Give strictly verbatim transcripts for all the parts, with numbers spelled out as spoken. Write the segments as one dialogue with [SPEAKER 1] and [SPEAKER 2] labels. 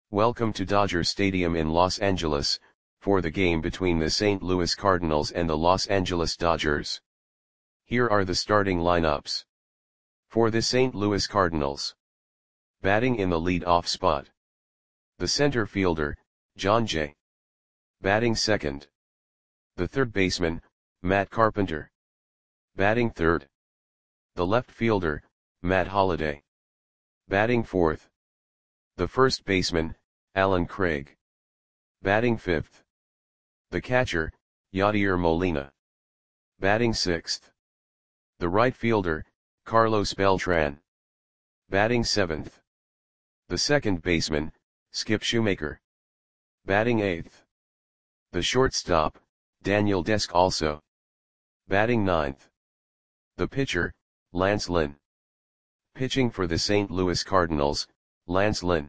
[SPEAKER 1] Welcome to Dodger Stadium in Los Angeles, for the game between the Saint Louis Cardinals and the Los Angeles Dodgers. Here are the starting lineups. For the Saint Louis Cardinals. Batting in the lead-off spot. The center fielder, Jon Jay. Batting second. The third baseman, Matt Carpenter. Batting third. The left fielder, Matt Holliday. Batting fourth. The first baseman, Allen Craig. Batting fifth. The catcher, Yadier Molina. Batting sixth. The right fielder, Carlos Beltran. Batting seventh. The second baseman, Skip Shoemaker. Batting eighth. The shortstop, Daniel Descalso. Batting ninth. The pitcher, Lance Lynn. Pitching for the Saint Louis Cardinals, Lance Lynn.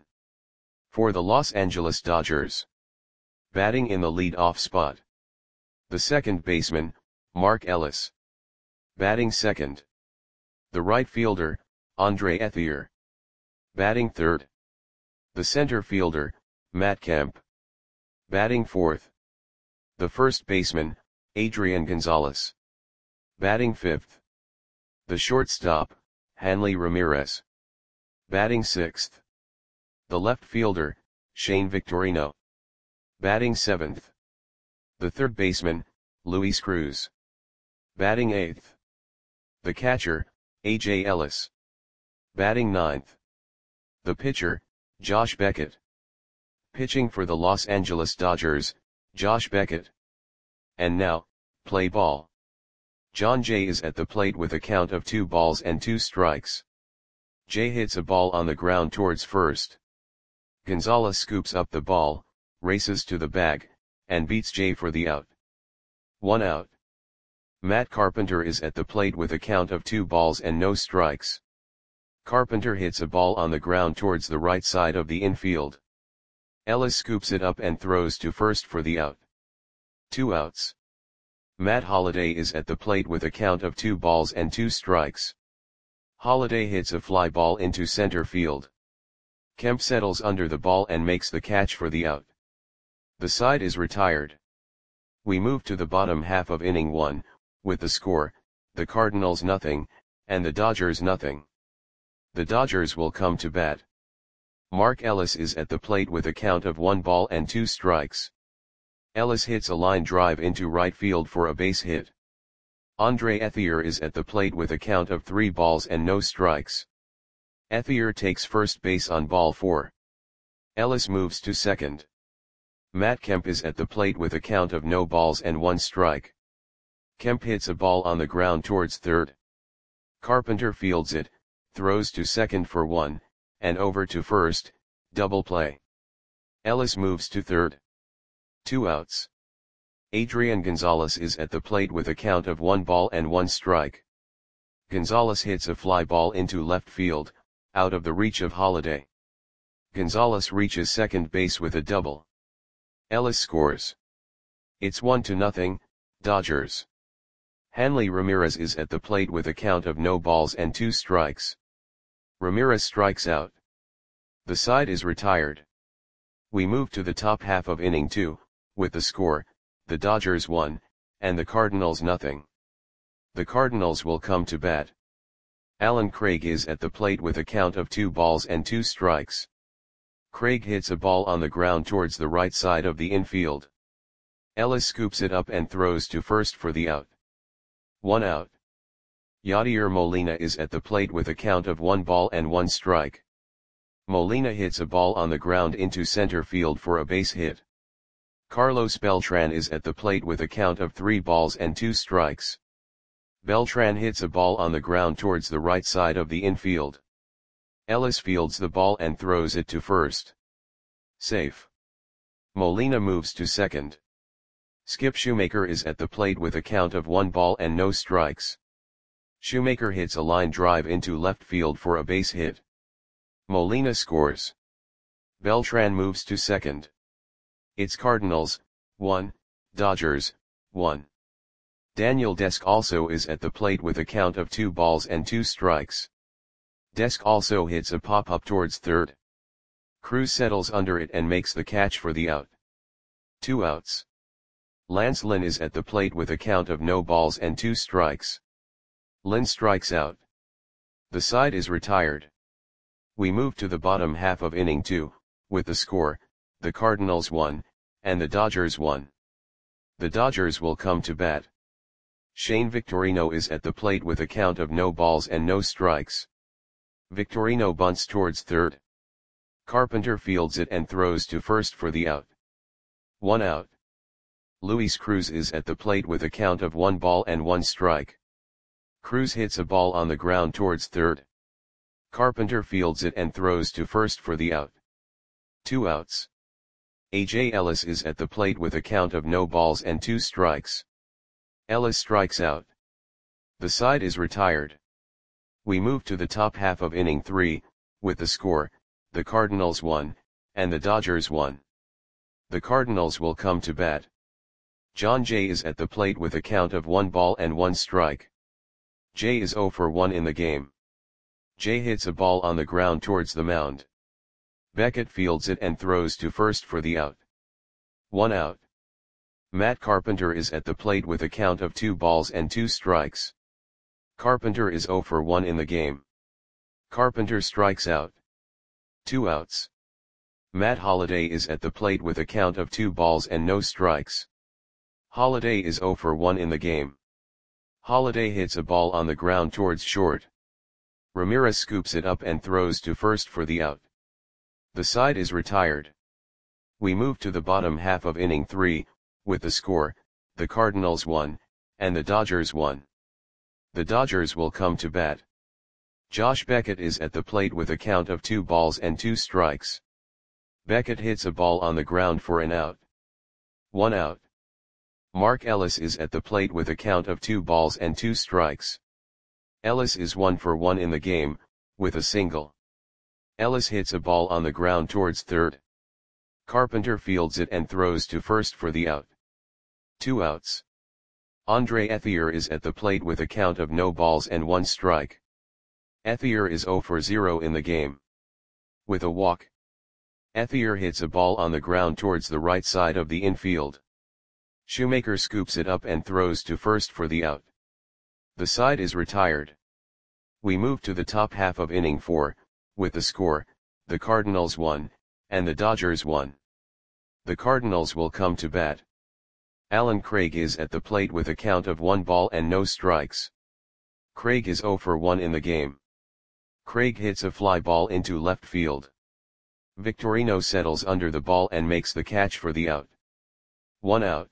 [SPEAKER 1] For the Los Angeles Dodgers. Batting in the lead-off spot. The second baseman, Mark Ellis. Batting second. The right fielder, Andre Ethier. Batting third. The center fielder, Matt Kemp. Batting fourth. The first baseman, Adrian Gonzalez. Batting fifth. The shortstop, Hanley Ramirez. Batting sixth. The left fielder, Shane Victorino. Batting seventh. The third baseman, Luis Cruz. Batting eighth. The catcher, A J Ellis. Batting ninth. The pitcher, Josh Beckett. Pitching for the Los Angeles Dodgers, Josh Beckett. And now, play ball. Jon Jay is at the plate with a count of two balls and two strikes. Jay hits a ball on the ground towards first. Gonzalez scoops up the ball, races to the bag, and beats Jay for the out. One out. Matt Carpenter is at the plate with a count of two balls and no strikes. Carpenter hits a ball on the ground towards the right side of the infield. Ellis scoops it up and throws to first for the out. Two outs. Matt Holliday is at the plate with a count of two balls and two strikes. Holliday hits a fly ball into center field. Kemp settles under the ball and makes the catch for the out. The side is retired. We move to the bottom half of inning one, with the score, the Cardinals nothing, and the Dodgers nothing. The Dodgers will come to bat. Mark Ellis is at the plate with a count of one ball and two strikes. Ellis hits a line drive into right field for a base hit. Andre Ethier is at the plate with a count of three balls and no strikes. Ethier takes first base on ball four. Ellis moves to second. Matt Kemp is at the plate with a count of no balls and one strike. Kemp hits a ball on the ground towards third. Carpenter fields it, throws to second for one, and over to first, double play. Ellis moves to third. Two outs. Adrian Gonzalez is at the plate with a count of one ball and one strike. Gonzalez hits a fly ball into left field, out of the reach of Holliday. Gonzalez reaches second base with a double. Ellis scores. It's one to nothing, Dodgers. Hanley Ramirez is at the plate with a count of no balls and two strikes. Ramirez strikes out. The side is retired. We move to the top half of inning two, with the score, the Dodgers one, and the Cardinals nothing. The Cardinals will come to bat. Allen Craig is at the plate with a count of two balls and two strikes. Craig hits a ball on the ground towards the right side of the infield. Ellis scoops it up and throws to first for the out. One out. Yadier Molina is at the plate with a count of one ball and one strike. Molina hits a ball on the ground into center field for a base hit. Carlos Beltran is at the plate with a count of three balls and two strikes. Beltran hits a ball on the ground towards the right side of the infield. Ellis fields the ball and throws it to first. Safe. Molina moves to second. Skip Shoemaker is at the plate with a count of one ball and no strikes. Shoemaker hits a line drive into left field for a base hit. Molina scores. Beltran moves to second. It's Cardinals, one, Dodgers, one. Daniel Descalso is at the plate with a count of two balls and two strikes. Descalso hits a pop-up towards third. Cruz settles under it and makes the catch for the out. Two outs. Lance Lynn is at the plate with a count of no balls and two strikes. Lynn strikes out. The side is retired. We move to the bottom half of inning two, with the score, the Cardinals won, and the Dodgers won. The Dodgers will come to bat. Shane Victorino is at the plate with a count of no balls and no strikes. Victorino bunts towards third. Carpenter fields it and throws to first for the out. One out. Luis Cruz is at the plate with a count of one ball and one strike. Cruz hits a ball on the ground towards third. Carpenter fields it and throws to first for the out. Two outs. A J Ellis is at the plate with a count of no balls and two strikes. Ellis strikes out. The side is retired. We move to the top half of inning three, with the score, the Cardinals won, and the Dodgers won. The Cardinals will come to bat. John Jay is at the plate with a count of one ball and one strike. Jay is zero for one in the game. Jay hits a ball on the ground towards the mound. Beckett fields it and throws to first for the out. One out. Matt Carpenter is at the plate with a count of two balls and two strikes. Carpenter is zero for one in the game. Carpenter strikes out. Two outs. Matt Holliday is at the plate with a count of two balls and no strikes. Holliday is zero for one in the game. Holliday hits a ball on the ground towards short. Ramirez scoops it up and throws to first for the out. The side is retired. We move to the bottom half of inning three, with the score, the Cardinals won, and the Dodgers won. The Dodgers will come to bat. Josh Beckett is at the plate with a count of two balls and two strikes. Beckett hits a ball on the ground for an out. One out. Mark Ellis is at the plate with a count of two balls and two strikes. Ellis is one for one in the game, with a single. Ellis hits a ball on the ground towards third. Carpenter fields it and throws to first for the out. Two outs. Andre Ethier is at the plate with a count of no balls and one strike. Ethier is zero for zero in the game. With a walk. Ethier hits a ball on the ground towards the right side of the infield. Shoemaker scoops it up and throws to first for the out. The side is retired. We move to the top half of inning four, with the score, the Cardinals won, and the Dodgers won. The Cardinals will come to bat. Alan Craig is at the plate with a count of one ball and no strikes. Craig is zero for one in the game. Craig hits a fly ball into left field. Victorino settles under the ball and makes the catch for the out. One out.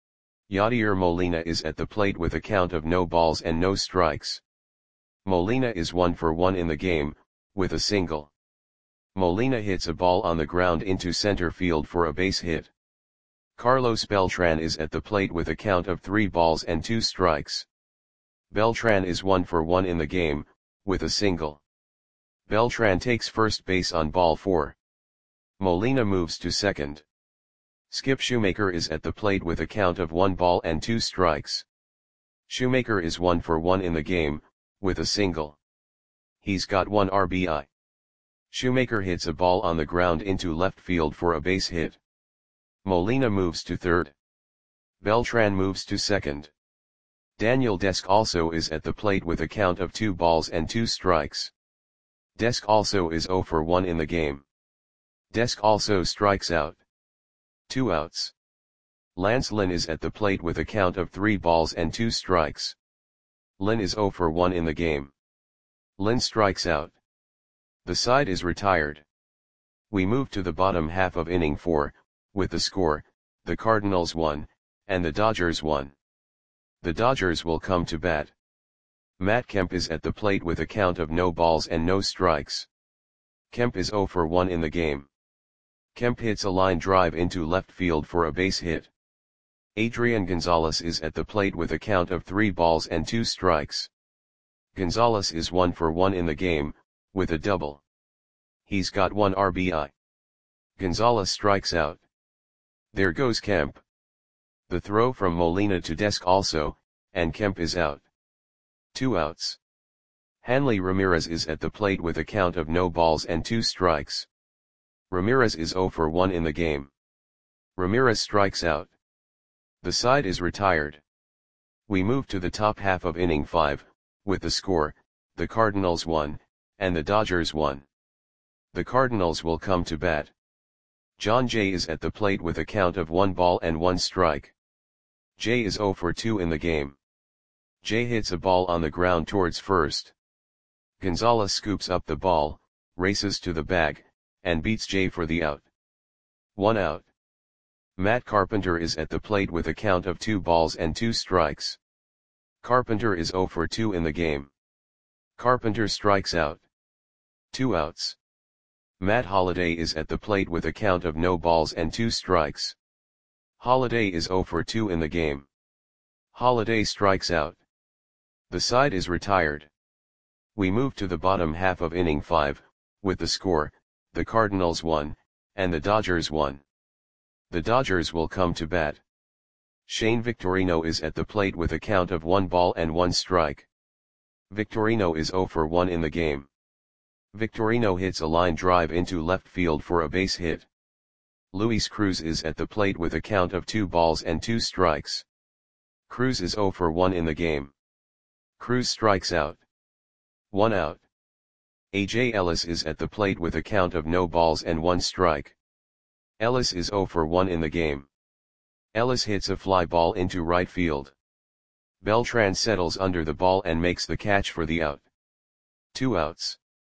[SPEAKER 1] Yadier Molina is at the plate with a count of no balls and no strikes. Molina is one for one in the game, with a single. Molina hits a ball on the ground into center field for a base hit. Carlos Beltran is at the plate with a count of three balls and two strikes. Beltran is one for one in the game, with a single. Beltran takes first base on ball four. Molina moves to second. Skip Shoemaker is at the plate with a count of one ball and two strikes. Shoemaker is one for one in the game, with a single. He's got one R B I. Shoemaker hits a ball on the ground into left field for a base hit. Molina moves to third. Beltran moves to second. Daniel Desk also is at the plate with a count of two balls and two strikes. Desk also is zero for one in the game. Desk also strikes out. Two outs. Lance Lynn is at the plate with a count of three balls and two strikes. Lynn is zero for one in the game. Lynn strikes out. The side is retired. We move to the bottom half of inning four, with the score, the Cardinals won, and the Dodgers won. The Dodgers will come to bat. Matt Kemp is at the plate with a count of no balls and no strikes. Kemp is zero for one in the game. Kemp hits a line drive into left field for a base hit. Adrian Gonzalez is at the plate with a count of three balls and two strikes. Gonzalez is one for one in the game, with a double. He's got one R B I. Gonzalez strikes out. There goes Kemp. The throw from Molina to Desk also, and Kemp is out. Two outs. Hanley Ramirez is at the plate with a count of no balls and two strikes. Ramirez is zero for one in the game. Ramirez strikes out. The side is retired. We move to the top half of inning five, with the score, the Cardinals won, and the Dodgers won. The Cardinals will come to bat. John Jay is at the plate with a count of one ball and one strike. Jay is zero for two in the game. Jay hits a ball on the ground towards first. Gonzalez scoops up the ball, races to the bag, and beats Jay for the out. One out. Matt Carpenter is at the plate with a count of two balls and two strikes. Carpenter is zero for two in the game. Carpenter strikes out. Two outs. Matt Holliday is at the plate with a count of no balls and two strikes. Holliday is zero for two in the game. Holliday strikes out. The side is retired. We move to the bottom half of inning five, with the score, the Cardinals won, and the Dodgers won. The Dodgers will come to bat. Shane Victorino is at the plate with a count of one ball and one strike. Victorino is zero for one in the game. Victorino hits a line drive into left field for a base hit. Luis Cruz is at the plate with a count of two balls and two strikes. Cruz is zero for one in the game. Cruz strikes out. One out. A J Ellis is at the plate with a count of no balls and one strike. Ellis is zero for one in the game. Ellis hits a fly ball into right field. Beltran settles under the ball and makes the catch for the out. Two outs.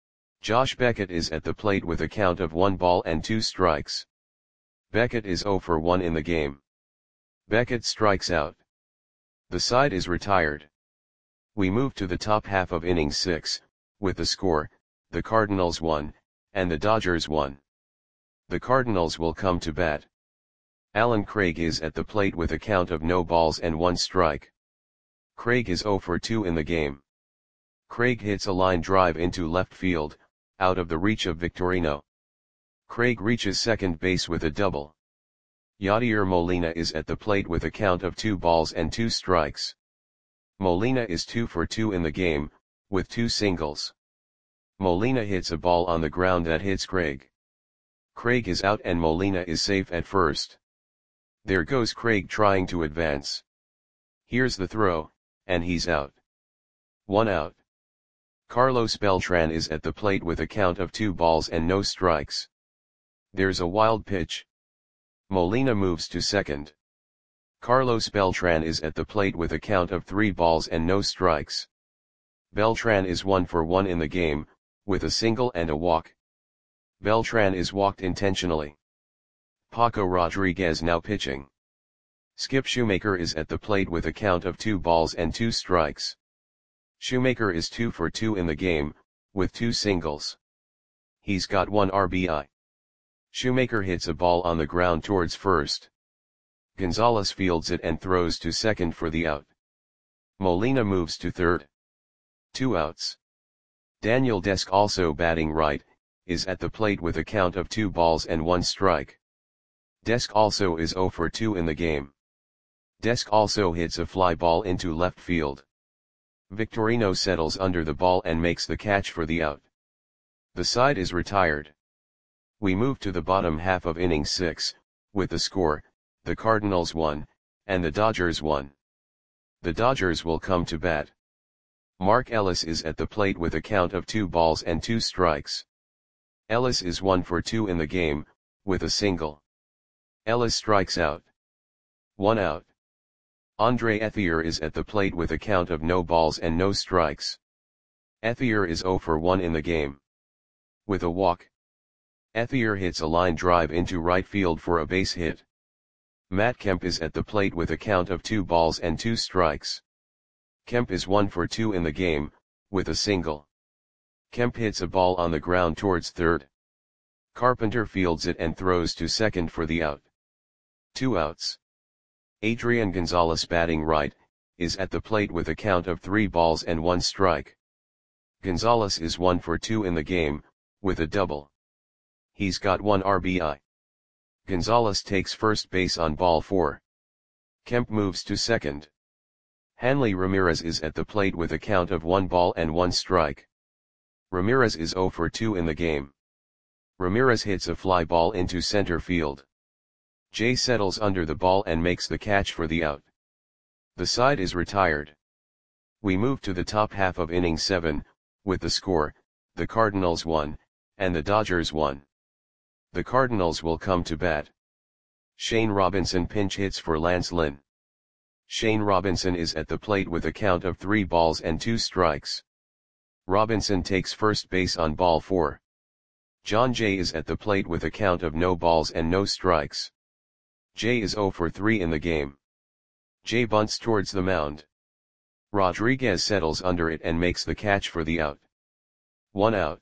[SPEAKER 1] Josh Beckett is at the plate with a count of one ball and two strikes. Beckett is zero for one in the game. Beckett strikes out. The side is retired. We move to the top half of inning six, with the score, the Cardinals won, and the Dodgers won. The Cardinals will come to bat. Alan Craig is at the plate with a count of no balls and one strike. Craig is zero for two in the game. Craig hits a line drive into left field, out of the reach of Victorino. Craig reaches second base with a double. Yadier Molina is at the plate with a count of two balls and two strikes. Molina is two for two in the game, with two singles. Molina hits a ball on the ground that hits Craig. Craig is out and Molina is safe at first. There goes Craig trying to advance. Here's the throw, and he's out. One out. Carlos Beltran is at the plate with a count of two balls and no strikes. There's a wild pitch. Molina moves to second. Carlos Beltran is at the plate with a count of three balls and no strikes. Beltran is one for one in the game, with a single and a walk. Beltran is walked intentionally. Paco Rodriguez now pitching. Skip Shoemaker is at the plate with a count of two balls and two strikes. Shoemaker is two for two in the game, with two singles. He's got one R B I. Shoemaker hits a ball on the ground towards first. Gonzalez fields it and throws to second for the out. Molina moves to third. Two outs. Daniel Desk, also batting right, is at the plate with a count of two balls and one strike. Desk also is zero for two in the game. Desk also hits a fly ball into left field. Victorino settles under the ball and makes the catch for the out. The side is retired. We move to the bottom half of inning six, with the score, the Cardinals won, and the Dodgers won. The Dodgers will come to bat. Mark Ellis is at the plate with a count of two balls and two strikes. Ellis is one for two in the game, with a single. Ellis strikes out. One out. Andre Ethier is at the plate with a count of no balls and no strikes. Ethier is zero for one in the game. With a walk. Ethier hits a line drive into right field for a base hit. Matt Kemp is at the plate with a count of two balls and two strikes. Kemp is one for two in the game, with a single. Kemp hits a ball on the ground towards third. Carpenter fields it and throws to second for the out. Two outs. Adrian Gonzalez, batting right, is at the plate with a count of three balls and one strike. Gonzalez is one for two in the game, with a double. He's got one R B I. Gonzalez takes first base on ball four. Kemp moves to second. Hanley Ramirez is at the plate with a count of one ball and one strike. Ramirez is zero for two in the game. Ramirez hits a fly ball into center field. Jay settles under the ball and makes the catch for the out. The side is retired. We move to the top half of inning seven, with the score, the Cardinals won, and the Dodgers won. The Cardinals will come to bat. Shane Robinson pinch hits for Lance Lynn. Shane Robinson is at the plate with a count of three balls and two strikes. Robinson takes first base on ball four. John Jay is at the plate with a count of no balls and no strikes. Jay is zero for three in the game. Jay bunts towards the mound. Rodriguez settles under it and makes the catch for the out. One out.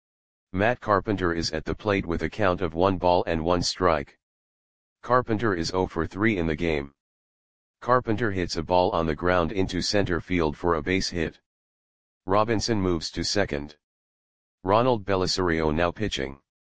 [SPEAKER 1] Matt Carpenter is at the plate with a count of one ball and one strike. Carpenter is zero for three in the game. Carpenter hits a ball on the ground into center field for a base hit. Robinson moves to second. Ronald Belisario now pitching.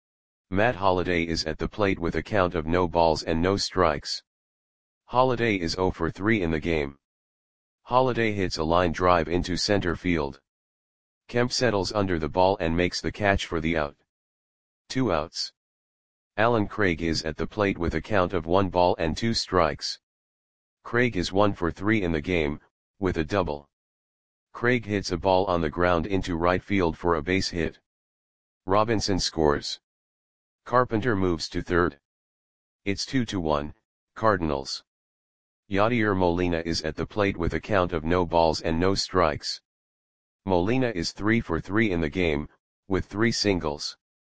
[SPEAKER 1] Matt Holliday is at the plate with a count of no balls and no strikes. Holliday is zero for three in the game. Holliday hits a line drive into center field. Kemp settles under the ball and makes the catch for the out. Two outs. Alan Craig is at the plate with a count of one ball and two strikes. Craig is one for three in the game, with a double. Craig hits a ball on the ground into right field for a base hit. Robinson scores. Carpenter moves to third. It's two to one, Cardinals. Yadier Molina is at the plate with a count of no balls and no strikes. Molina is three for three in the game, with three singles.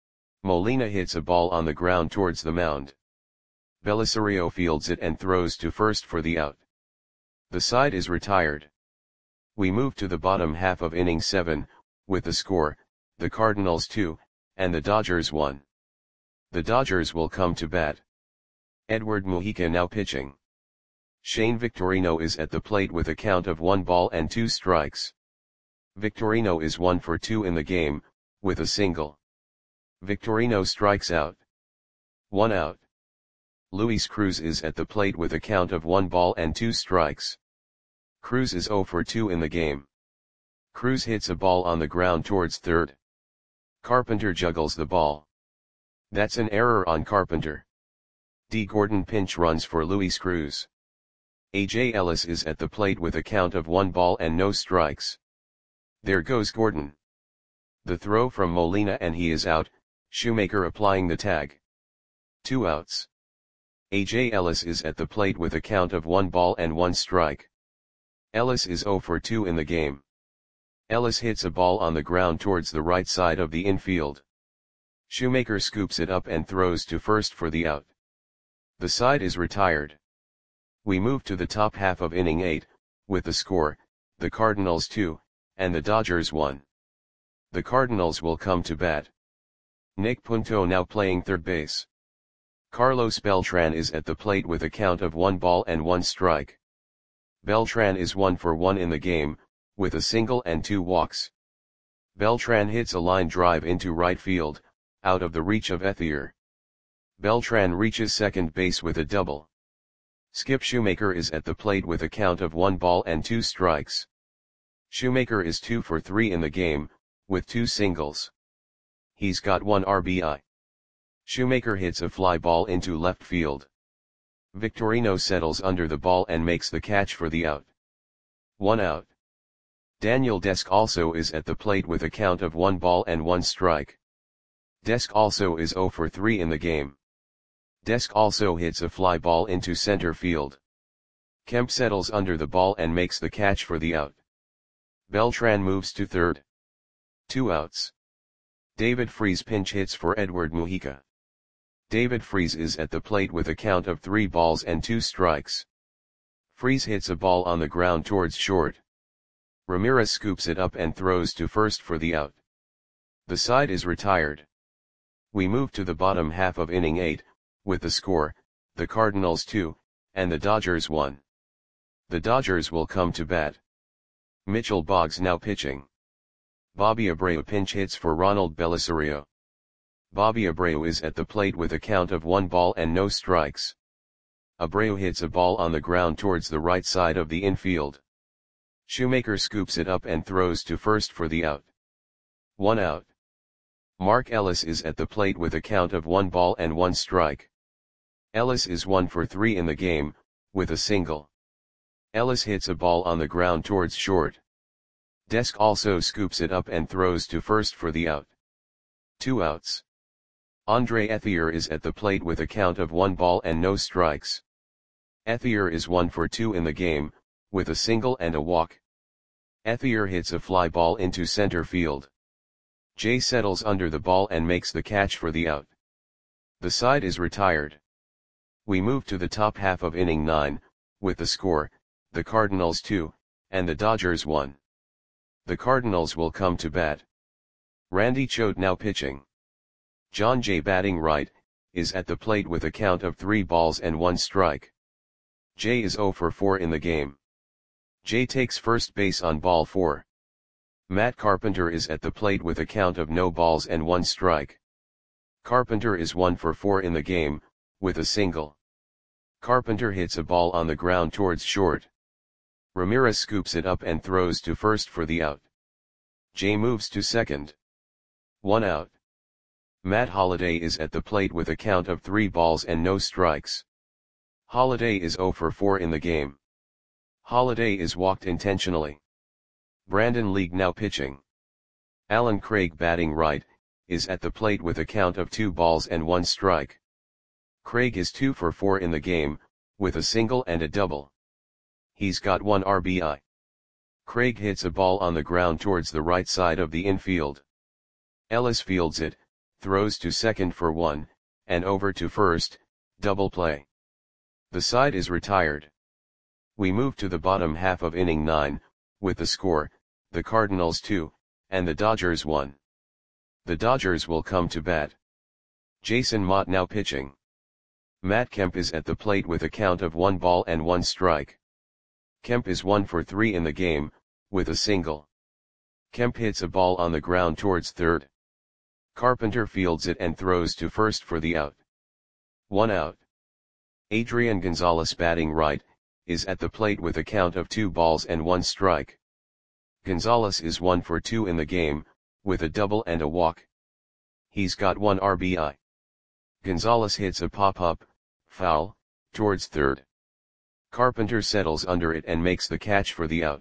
[SPEAKER 1] Molina hits a ball on the ground towards the mound. Belisario fields it and throws to first for the out. The side is retired. We move to the bottom half of inning seven, with the score, the Cardinals two, and the Dodgers one. The Dodgers will come to bat. Edward Mujica now pitching. Shane Victorino is at the plate with a count of one ball and two strikes. Victorino is one for two in the game, with a single. Victorino strikes out. One out. Luis Cruz is at the plate with a count of one ball and two strikes. Cruz is zero for two in the game. Cruz hits a ball on the ground towards third. Carpenter juggles the ball. That's an error on Carpenter. D. Gordon pinch runs for Luis Cruz. A J Ellis is at the plate with a count of one ball and no strikes. There goes Gordon. The throw from Molina and he is out, Shoemaker applying the tag. Two outs. A J Ellis is at the plate with a count of one ball and one strike. Ellis is zero for two in the game. Ellis hits a ball on the ground towards the right side of the infield. Shoemaker scoops it up and throws to first for the out. The side is retired. We move to the top half of inning eight, with the score, the Cardinals two, and the Dodgers one. The Cardinals will come to bat. Nick Punto now playing third base. Carlos Beltran is at the plate with a count of one ball and one strike. Beltran is one for one in the game, with a single and two walks. Beltran hits a line drive into right field, out of the reach of Ethier. Beltran reaches second base with a double. Skip Shoemaker is at the plate with a count of one ball and two strikes. Shoemaker is two for three in the game, with two singles. He's got one R B I. Shoemaker hits a fly ball into left field. Victorino settles under the ball and makes the catch for the out. One out. Daniel Desk also is at the plate with a count of one ball and one strike. Desk also is zero for three in the game. Desk also hits a fly ball into center field. Kemp settles under the ball and makes the catch for the out. Beltran moves to third. Two outs. David Freese pinch hits for Edward Mujica. David Freese is at the plate with a count of three balls and two strikes. Freese hits a ball on the ground towards short. Ramirez scoops it up and throws to first for the out. The side is retired. We move to the bottom half of inning eight, with the score, the Cardinals two, and the Dodgers one. The Dodgers will come to bat. Mitchell Boggs now pitching. Bobby Abreu pinch hits for Ronald Belisario. Bobby Abreu is at the plate with a count of one ball and no strikes. Abreu hits a ball on the ground towards the right side of the infield. Shoemaker scoops it up and throws to first for the out. One out. Mark Ellis is at the plate with a count of one ball and one strike. Ellis is one for three in the game, with a single. Ellis hits a ball on the ground towards short. Desk also scoops it up and throws to first for the out. Two outs. Andre Ethier is at the plate with a count of one ball and no strikes. Ethier is one for two in the game, with a single and a walk. Ethier hits a fly ball into center field. Jay settles under the ball and makes the catch for the out. The side is retired. We move to the top half of inning nine, with the score, the Cardinals two, and the Dodgers one. The Cardinals will come to bat. Randy Choate now pitching. John Jay batting right, is at the plate with a count of three balls and one strike. Jay is zero for four in the game. Jay takes first base on ball four. Matt Carpenter is at the plate with a count of no balls and one strike. Carpenter is one for four in the game, with a single. Carpenter hits a ball on the ground towards short. Ramirez scoops it up and throws to first for the out. Jay moves to second. One out. Matt Holliday is at the plate with a count of three balls and no strikes. Holliday is zero for four in the game. Holliday is walked intentionally. Brandon League now pitching. Alan Craig batting right, is at the plate with a count of two balls and one strike. Craig is two for four in the game, with a single and a double. He's got one R B I. Craig hits a ball on the ground towards the right side of the infield. Ellis fields it, throws to second for one, and over to first, double play. The side is retired. We move to the bottom half of inning nine, with the score, the Cardinals two, and the Dodgers one. The Dodgers will come to bat. Jason Motte now pitching. Matt Kemp is at the plate with a count of one ball and one strike. Kemp is one for three in the game, with a single. Kemp hits a ball on the ground towards third. Carpenter fields it and throws to first for the out. One out. Adrian Gonzalez batting right, is at the plate with a count of two balls and one strike. Gonzalez is one for two in the game, with a double and a walk. He's got one R B I. Gonzalez hits a pop-up, foul, towards third. Carpenter settles under it and makes the catch for the out.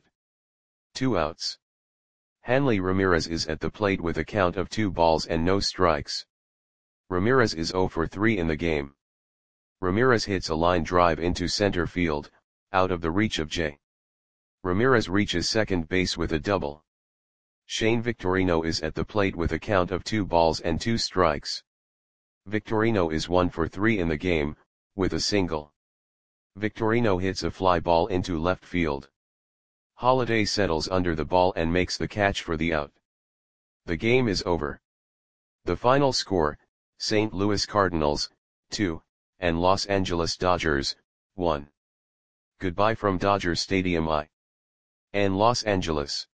[SPEAKER 1] Two outs. Hanley Ramirez is at the plate with a count of two balls and no strikes. Ramirez is zero for three in the game. Ramirez hits a line drive into center field, out of the reach of Jay. Ramirez reaches second base with a double. Shane Victorino is at the plate with a count of two balls and two strikes. Victorino is one for three in the game, with a single. Victorino hits a fly ball into left field. Holliday settles under the ball and makes the catch for the out. The game is over. The final score, Saint Louis Cardinals, two, and Los Angeles Dodgers, one. Goodbye from Dodger Stadium I. And Los Angeles.